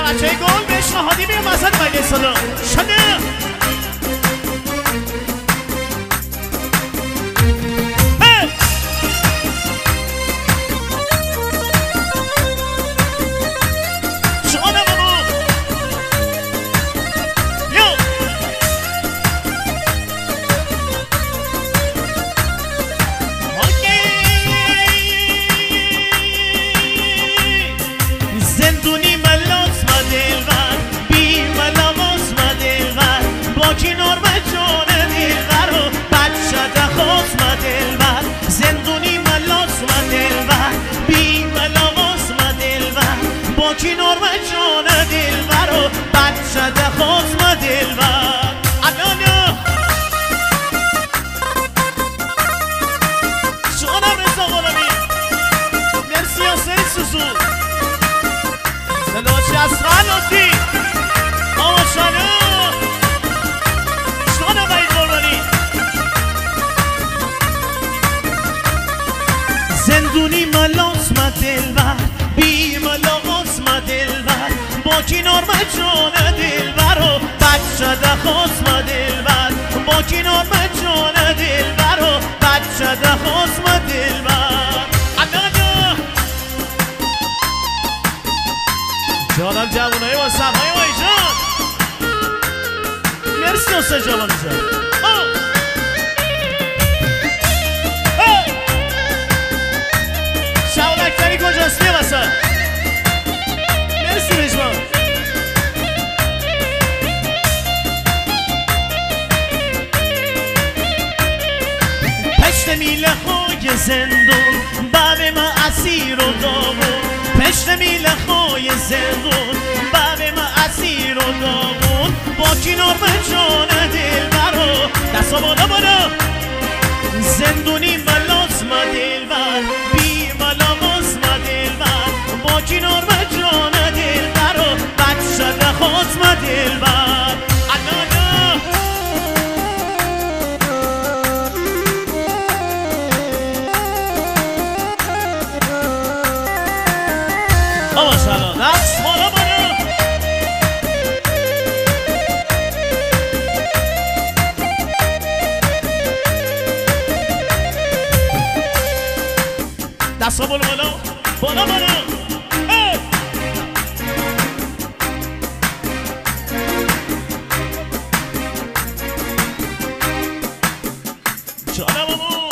بچه گل بهش نهادی بیم وسط مگه صدا شده کی نرمه جان دلبر و بد شده خسم دلبر الان جانم رضا غلامی مرسی حسین سوسو سلوچی از خلاتی آشانه جانم باید قربانی زندونی ملاس ما دلبر بی ملاس ما دلبر با کی نرمه جان دلبر و بد شده خسم دلبر با کی نرمه جان دلبر و بد شده خسم دلبر جانم جوانایی با سمهای وای جان مرسی حسین جوانی جان شعبکتری کجاست بیا واسه مرسی رجمان پشت میله های زندون باب ما اسیر و داغون پشت میله های زندون باب ما اسیر و داغون با کی نرمه جان دلبر و دستا بالا بالا زندونی ملاس ما دلبر بی ملاس ما دلبر با کی نرمه جان دلبر و بد شده خسم دلبر دستا بالا بالا بالا بالا جانم امو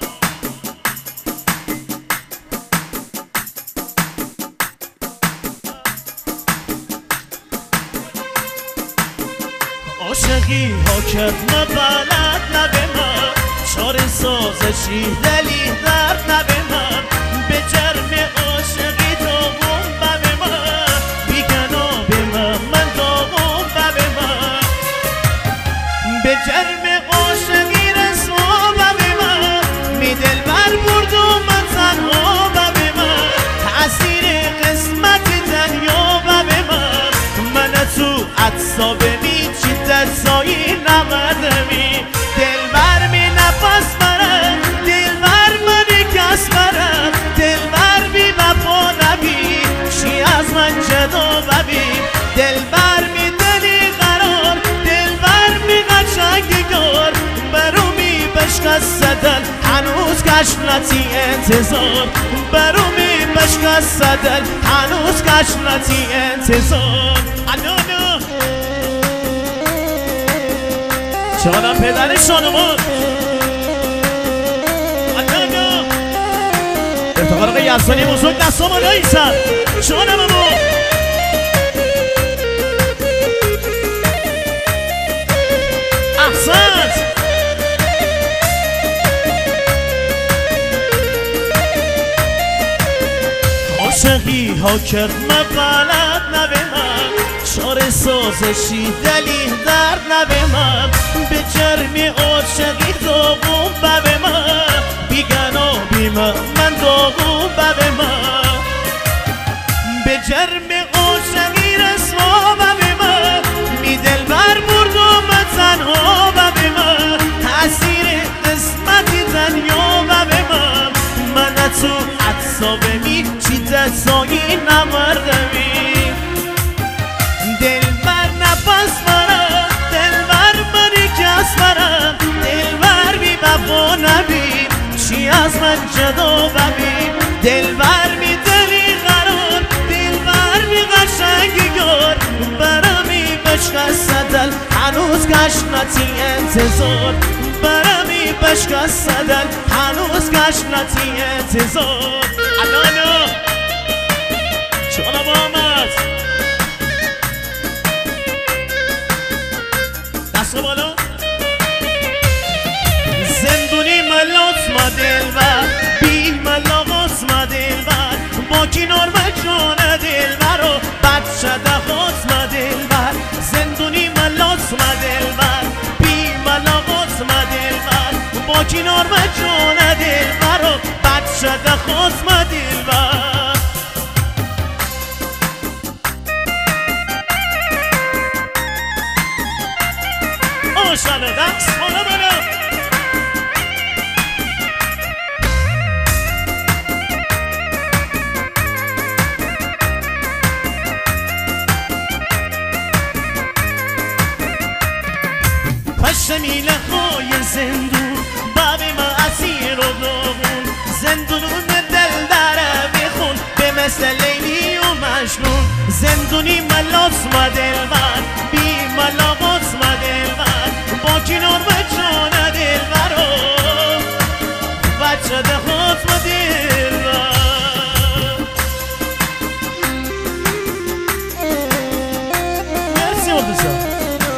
عاشقی ها کرد نبلد نبه من چار سازشی دلی درد نبه من به جرم عاشقی داغون ببه من بیگنا به من داغون ببه من به جرم عاشقی رسوا ببه من می دلبر برد و من تنها ببه من تأثیر قسمت دنیا ببه من تو عطسابه می چیت سایی نقدمی دلبر می نفس برم دلبر منی کس برم دلبر بی وفا نبی چی از من جدا ببین دلبر می دلی قرار دلبر می قشنگیگار برو می بشکست دل هنوز گشنتی انتظار برو می بشکست دل هنوز گشنتی انتظار جانم پدر شانمان افتخار یزدانی بزرگ دستا بالایی سر جانم امو احسنت عاشقی ها کرد مبلد نبه من چار سازشی دلی درد نبه من به جرم عاشقی داغون ببه من بیگنا بی من داغون ببه من به جرم عاشقی رسوا ببه من می دلبر برد و من تنها ببه من تأثیر قسمت دنیا ببه من تو عطسابه می چی دستایی نمردمی هنوز گشنتی انتظار برمی بشکستدن هنوز گشنتی انتظار الانو چالا با آمد دست بالا زندونی ملات ما دلبر بی ملاقات ما دلبر با کنار و جان دلبر و بچه دهات ما دلبر زندونی ملات ما دلبر بی ملاقات ما دلبر با کنار و جان دلبر و بچه دهات ما دلبر آشانه دست بالا بالا پشت میله های زندون باب ما اسیر و داغون زندونون دل داره بخون به مثل لیلی و مجنون زندونی ملاس ما دلبر بی ملاقات ما دلبر با کنار و جان دلبر و بچه دهات ما دلبر مرسی مدوزا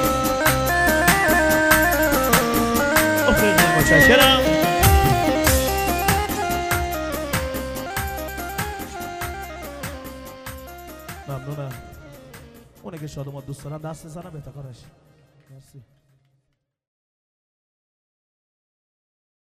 متشکرم ممنونم اونه که شادومات دوست دارم دست بزنم به افتخارش مرسی